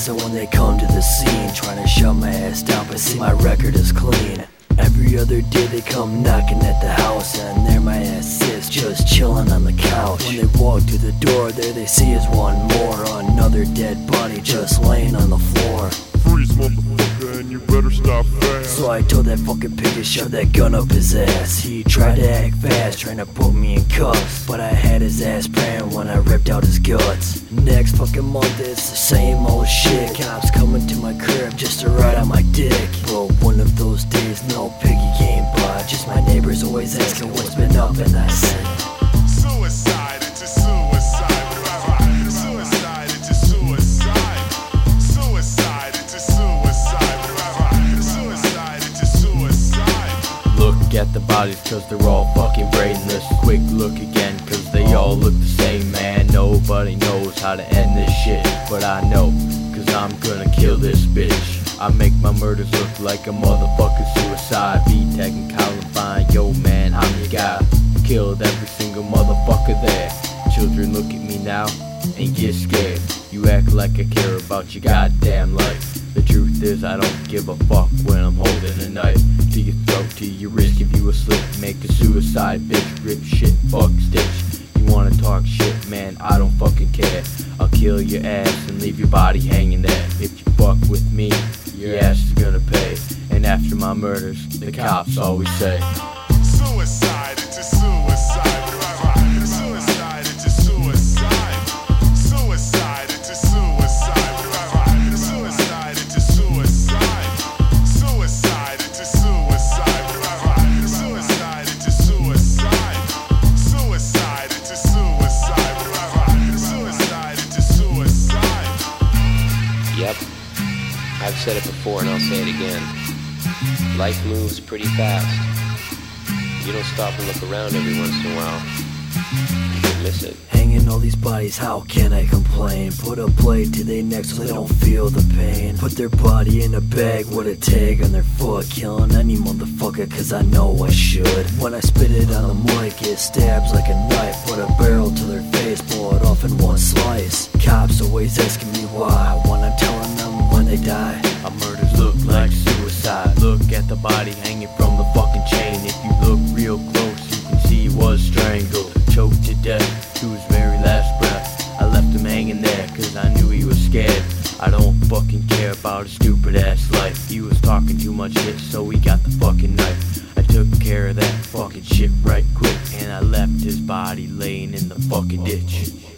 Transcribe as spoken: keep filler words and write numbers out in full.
So when they come to the scene, trying to shut my ass down, but see my record is clean. Every other day they come knocking at the house, and there my ass sits, just chilling on the couch. When they walk through the door, there they see is one more, another dead body just laying on the floor. Freeze, motherfucker, and you better stop fast. So I told that fucking pig to shove that gun up his ass. He tried to act fast, trying to put me in cuffs, but I had his ass praying when I ripped out his guts. Next fucking month it's the same old shit. Cops coming to my crib just to ride on my dick. But one of those days no piggy came by, just my neighbors always asking what's been up, and I said Suicide, it's a suicide. Suicide, it's a suicide. Suicide, it's a suicide. Suicide, it's a suicide. Look at the bodies cause they're all fucking brainless. Quick look again cause they all look the same, man. Nobody knows how to end this shit, but I know cause I'm gonna kill this bitch. I make my murders look like a motherfucking suicide. B-Tech and Columbine, yo man, I'm your guy. Killed every single motherfucker there. Children look at me now and get scared. You act like I care about your goddamn life. The truth is I don't give a fuck when I'm holding a knife to your throat, to your wrist, give you a slip, make a suicide bitch, rip shit, fuck stitch. You wanna talk shit, man, I don't fucking care. I'll kill your ass and leave your body hanging there. If you fuck with me, your ass is gonna pay. And after my murders, the cops always say Suicide, it's a suicide. Suicide, it's a suicide. Suicide, it's a suicide. Suicide, it's a suicide. Suicide, it's a suicide. Suicide, it's a suicide. Suicide, it's a suicide. Suicide, it's a suicide. Yep, I've said it before and I'll say it again. Life moves pretty fast. You don't stop and look around every once in a while, you could miss it. hanging all these bodies, how can I complain? Put a plate to their neck so they don't feel the pain. Put their body in a bag with a tag on their foot, killing any motherfucker cause I know I should. When I spit it on the mic, it stabs like a knife. Put a barrel to their face, blow it off in one slice. Cops always asking me why, when I'm telling them when they die. Our murders look like suicide. Look at the body hanging from the fucking chain. If you look real close, you can see he was strangled, choked to death to his very last breath. I left him hanging there cause I knew he was scared. I don't fucking care about his stupid ass life. He was talking too much shit, so he got the fucking knife. I took care of that fucking shit right quick, and I left his body laying in the fucking ditch.